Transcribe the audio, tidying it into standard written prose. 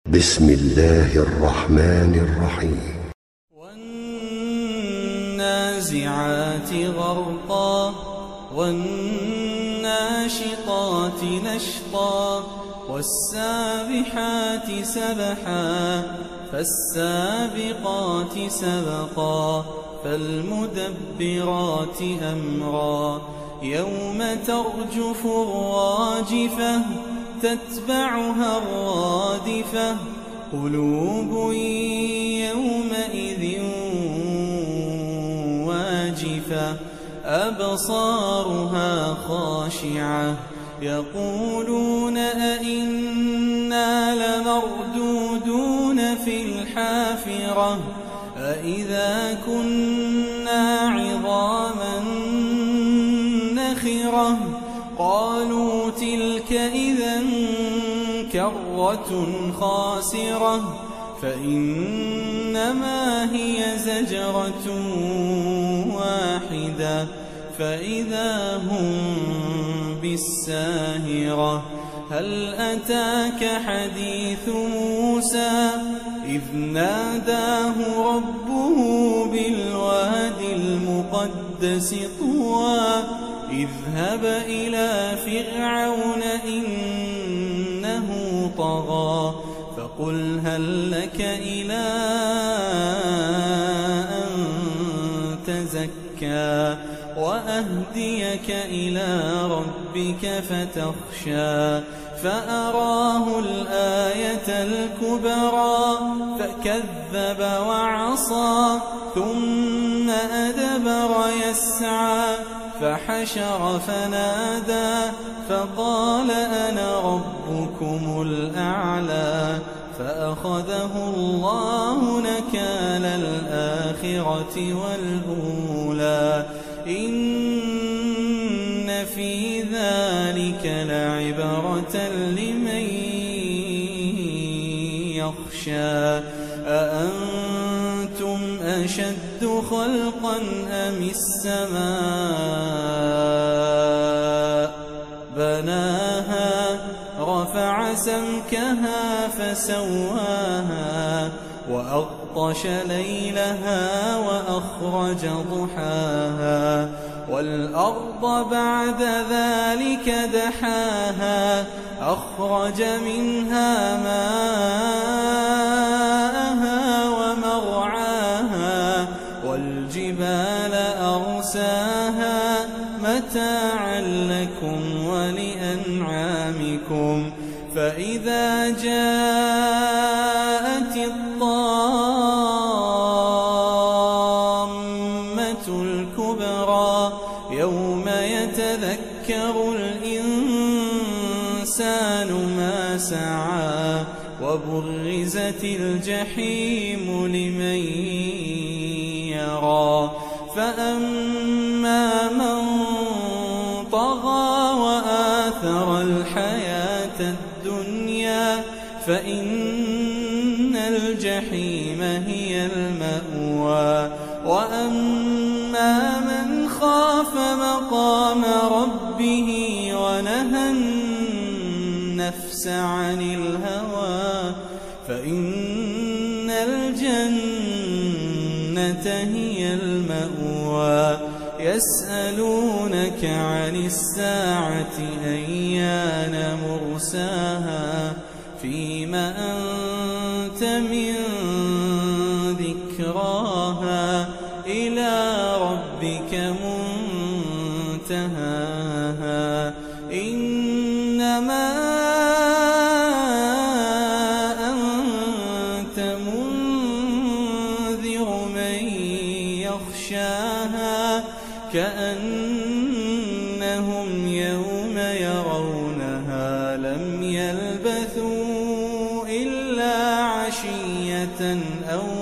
بسم الله الرحمن الرحيم. والنازعات غرقا والناشطات نشطا والسابحات سبحا فالسابقات سبقا فالمدبرات أمرا يوم ترجف الراجفة تتبعها الرادفة قلوب يومئذ واجفة أبصارها خاشعة يقولون أئنا لمردودون في الحافرة أئذا كنا عظاما نخرة قالوا تلك إذا كرة خاسرة فإنما هي زجرة واحدة فإذا هم بالساهرة هل أتاك حديث موسى إذ ناداه ربه بالوادي المقدس طوى اذهب إلى فرعون إنه طغى فقل هل لك إلى أن تزكى وأهديك إلى ربك فتخشى فأراه الآية الكبرى فكذب وعصى ثم أدبر يسعى فحشر فنادى فقال أنا ربكم الأعلى فأخذه الله نكال الآخرة والأولى إن في ذلك لعبرة لمن يخشى أأنتم أشد خلقا أم السماء بناها رفع سمكها فسواها وأغطش ليلها وأخرج ضحاها والأرض بعد ذلك دحاها أخرج منها ماءها ومرعاها والجبال أرساها متاعا لكم ولأنعامكم فإذا جاءت الطامة الكبرى يوم يتذكر الإنسان ما سعى وبرزت الجحيم لمن يرى فأما من طغى وآثر الحياة الدنيا فإن الجحيم هي المأوى وأما من خاف مقام ربه ونهى النفس عن الهوى فإن الجنة هي المأوى يسألونك عن الساعة أيان مرساها فيم أنت من ذكراها إلى ربك منتهاها إنما أنت منذر من يخشاها كأنهم يوم يرونها لم يلبثوا إلا عشية أو